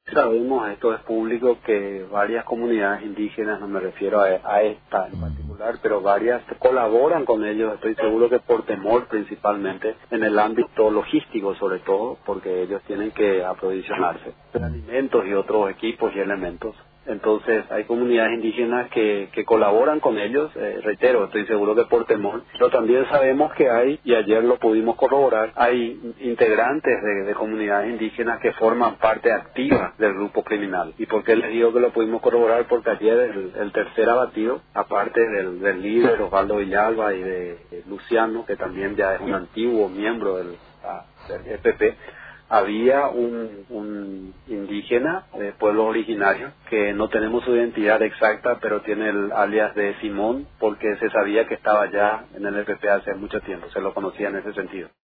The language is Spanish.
Sabemos, esto es público, que varias comunidades indígenas, no me refiero a esta en particular, pero varias colaboran con ellos, estoy seguro que por temor principalmente, en el ámbito logístico sobre todo, porque ellos tienen que aprovisionarse de alimentos y otros equipos y elementos. Entonces hay comunidades indígenas que colaboran con ellos, reitero, estoy seguro que por temor, pero también sabemos que hay, y ayer lo pudimos corroborar, hay integrantes de comunidades indígenas que forman parte activa del grupo criminal. ¿Y por qué les digo que lo pudimos corroborar? Porque ayer el tercer abatido, aparte del líder Osvaldo Villalba y de Luciano, que también ya es un antiguo miembro del EPP, había un indígena de pueblo originario que no tenemos su identidad exacta, pero tiene el alias de Simón, porque se sabía que estaba ya en el EPP hace mucho tiempo, se lo conocía en ese sentido.